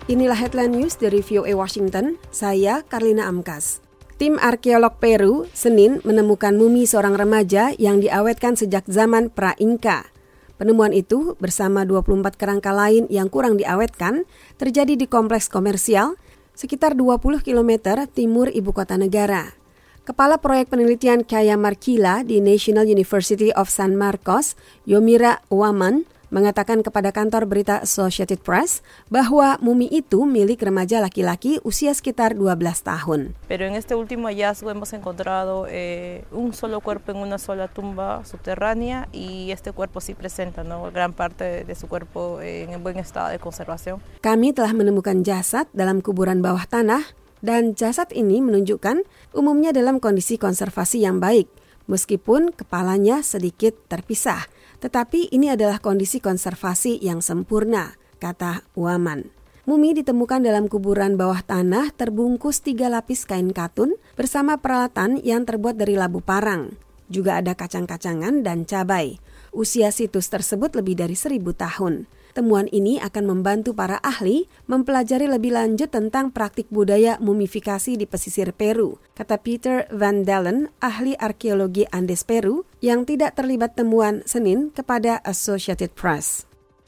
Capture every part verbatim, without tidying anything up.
Inilah headline news dari V O A Washington, saya Karlina Amkas. Tim arkeolog Peru Senin menemukan mumi seorang remaja yang diawetkan sejak zaman pra-Inka. Penemuan itu bersama dua puluh empat kerangka lain yang kurang diawetkan terjadi di kompleks komersial sekitar dua puluh kilometer timur ibu kota negara. Kepala Proyek Penelitian Kaya Markila di National University of San Marcos, Yomira Waman, mengatakan kepada kantor berita Associated Press bahwa mumi itu milik remaja laki-laki usia sekitar dua belas tahun. Pero en este último hallazgo hemos encontrado eh, un solo cuerpo en una sola tumba subterránea y este cuerpo sí presenta, ¿no? gran parte de su cuerpo eh, en buen estado de conservación. Kami telah menemukan jasad dalam kuburan bawah tanah dan jasad ini menunjukkan umumnya dalam kondisi konservasi yang baik, meskipun kepalanya sedikit terpisah. Tetapi ini adalah kondisi konservasi yang sempurna, kata Waman. Mumi ditemukan dalam kuburan bawah tanah terbungkus tiga lapis kain katun bersama peralatan yang terbuat dari labu parang. Juga ada kacang-kacangan dan cabai. Usia situs tersebut lebih dari seribu tahun. Temuan ini akan membantu para ahli mempelajari lebih lanjut tentang praktik budaya mumifikasi di pesisir Peru, kata Peter Van Dalen, ahli arkeologi Andes Peru, yang tidak terlibat temuan Senin kepada Associated Press.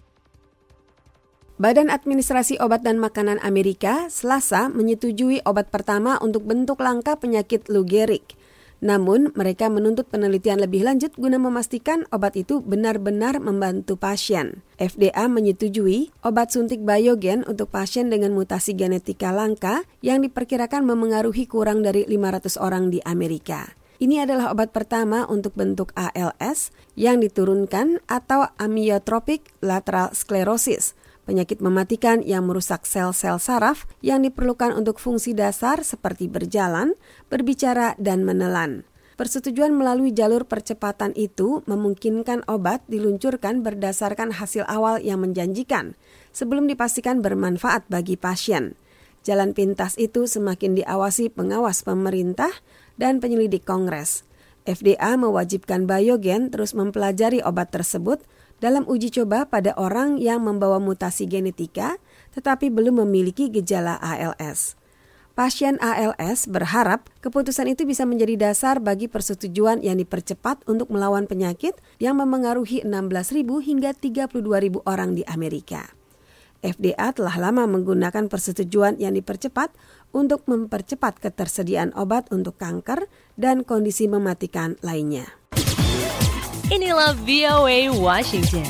Badan Administrasi Obat dan Makanan Amerika Selasa menyetujui obat pertama untuk bentuk langka penyakit Lou Gehrig. Namun, mereka menuntut penelitian lebih lanjut guna memastikan obat itu benar-benar membantu pasien. F D A menyetujui obat suntik Biogen untuk pasien dengan mutasi genetika langka yang diperkirakan memengaruhi kurang dari lima ratus orang di Amerika. Ini adalah obat pertama untuk bentuk A L S yang diturunkan atau amyotrophic lateral sclerosis, penyakit mematikan yang merusak sel-sel saraf yang diperlukan untuk fungsi dasar seperti berjalan, berbicara, dan menelan. Persetujuan melalui jalur percepatan itu memungkinkan obat diluncurkan berdasarkan hasil awal yang menjanjikan sebelum dipastikan bermanfaat bagi pasien. Jalan pintas itu semakin diawasi pengawas pemerintah dan penyelidik Kongres. F D A mewajibkan Biogen terus mempelajari obat tersebut dalam uji coba pada orang yang membawa mutasi genetika tetapi belum memiliki gejala A L S. Pasien A L S berharap keputusan itu bisa menjadi dasar bagi persetujuan yang dipercepat untuk melawan penyakit yang memengaruhi enam belas ribu hingga tiga puluh dua ribu orang di Amerika. F D A telah lama menggunakan persetujuan yang dipercepat untuk mempercepat ketersediaan obat untuk kanker dan kondisi mematikan lainnya. Inilah V O A Washington.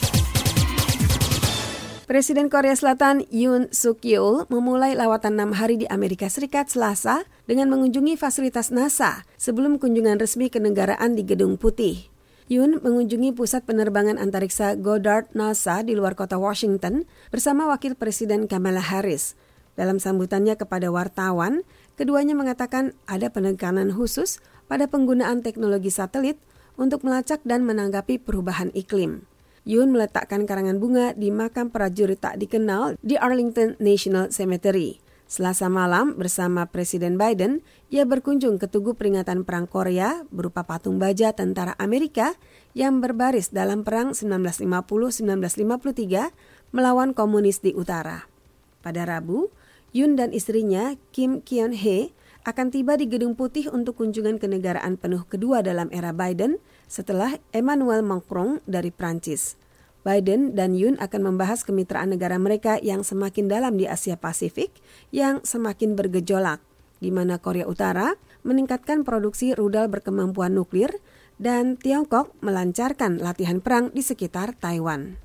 Presiden Korea Selatan Yoon Suk Yeol memulai lawatan enam hari di Amerika Serikat Selasa dengan mengunjungi fasilitas NASA sebelum kunjungan resmi kenegaraan di Gedung Putih. Yoon mengunjungi pusat penerbangan antariksa Goddard NASA di luar kota Washington bersama Wakil Presiden Kamala Harris. Dalam sambutannya kepada wartawan, keduanya mengatakan ada penekanan khusus pada penggunaan teknologi satelit untuk melacak dan menanggapi perubahan iklim. Yoon meletakkan karangan bunga di makam prajurit tak dikenal di Arlington National Cemetery. Selasa malam bersama Presiden Biden, ia berkunjung ke Tugu Peringatan Perang Korea berupa patung baja tentara Amerika yang berbaris dalam Perang sembilan belas lima puluh sampai sembilan belas lima puluh tiga melawan komunis di utara. Pada Rabu, Yoon dan istrinya Kim Kyon-hee akan tiba di Gedung Putih untuk kunjungan kenegaraan penuh kedua dalam era Biden setelah Emmanuel Macron dari Prancis. Biden dan Yoon akan membahas kemitraan negara mereka yang semakin dalam di Asia Pasifik yang semakin bergejolak, di mana Korea Utara meningkatkan produksi rudal berkemampuan nuklir dan Tiongkok melancarkan latihan perang di sekitar Taiwan.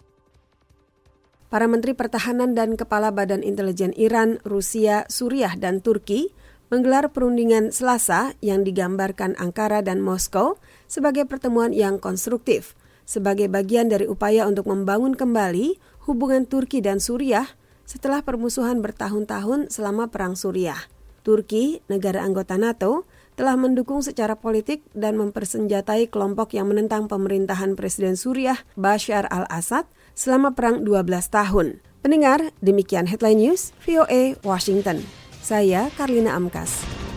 Para Menteri Pertahanan dan Kepala Badan Intelijen Iran, Rusia, Suriah, dan Turki menggelar perundingan Selasa yang digambarkan Ankara dan Moskow sebagai pertemuan yang konstruktif, sebagai bagian dari upaya untuk membangun kembali hubungan Turki dan Suriah setelah permusuhan bertahun-tahun selama Perang Suriah. Turki, negara anggota NATO, telah mendukung secara politik dan mempersenjatai kelompok yang menentang pemerintahan Presiden Suriah Bashar al-Assad selama perang dua belas tahun. Pendengar, demikian Headline News V O A Washington. Saya Karlina Amkas.